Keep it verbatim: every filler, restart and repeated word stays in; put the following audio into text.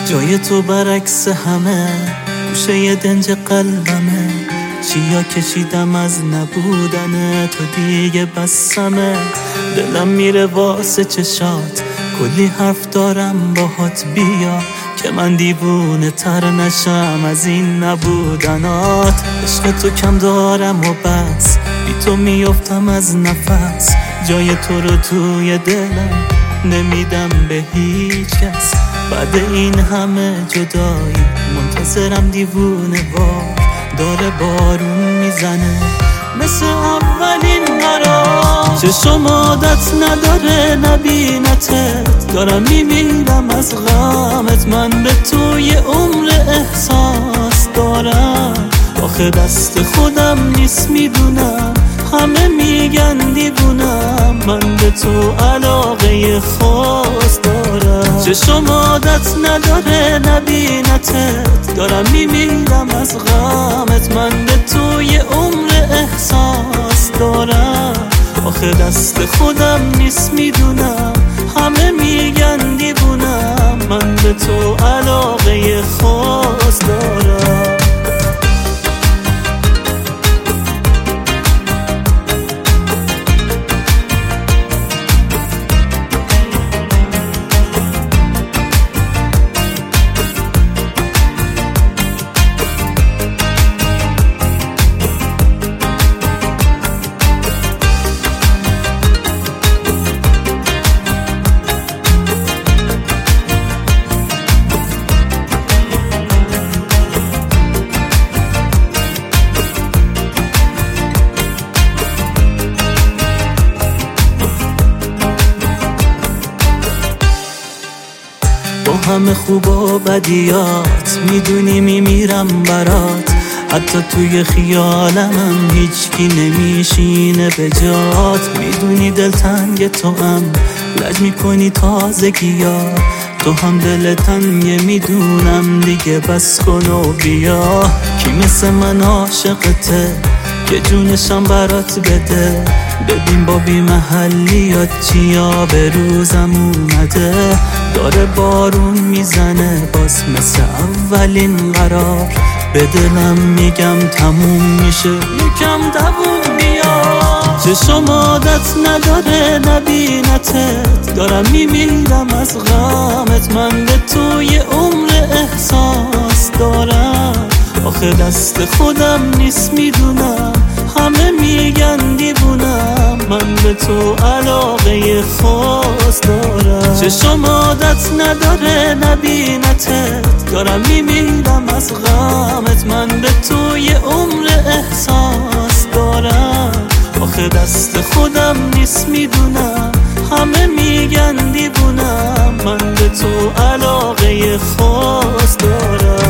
جای تو برعکس همه گوشه دنج قلبمه، چیا کشیدم از نبودن تو دیگه بسمه. دلم میره واسه چشات، کلی حرف دارم باهات، بیا که من دیوونه تر نشم از این نبودنات. عشق تو کم دارم و بس، بی تو میافتم از نفس، جای تو رو توی دلم نمیدم به هیچ کس. بعد این همه جدایی منتظرم دیوونه وار، داره بارون میزنه مثل اولین قرار. چشم عادت نداره نبینتت، دارم میمیرم از غمت، من به تو یه عمر احساس دارم. آخه دست خودم نیست میدونم، همه میگن دیوونم، من به تو علاقه خاص دارم. چشم عادت نداره نبینتت، دارم میمیرم از غمت، من به تو یه عمر احساس دارم. آخه دست خودم نیست میدونم، همه میگن دیوونم، من به تو علاقه خاص دارم. با همه خوب و بدیات میدونی میمیرم برات، حتی توی خیالمم هیچکی نمیشینه به جات. میدونی دلتنگ تو هم لج میکنی تازگیا، تو هم دل تنگه میدونم دیگه بس کن و بیا. کی مثل من عاشقته که جونشم برات بده، ببین با بی محلیات چیا به روزم اومده. داره بارون میزنه باز مثل اولین قرار، به دلم میگم تموم میشه یکم دووم بیا. چشم عادت نداره نبینتت، دارم میمیرم از غمت، من به تو یه عمر احساس دارم. آخه دست خودم نیست میدونم، همه میگن دیوونم، من به تو علاقه خاص دارم. چشم عادت نداره نبینتت، دارم میمیرم از غمت، من به تو یه عمر احساس دارم. آخه دست خودم نیست میدونم، همه میگن دیوونم، من به تو علاقه خاص دارم.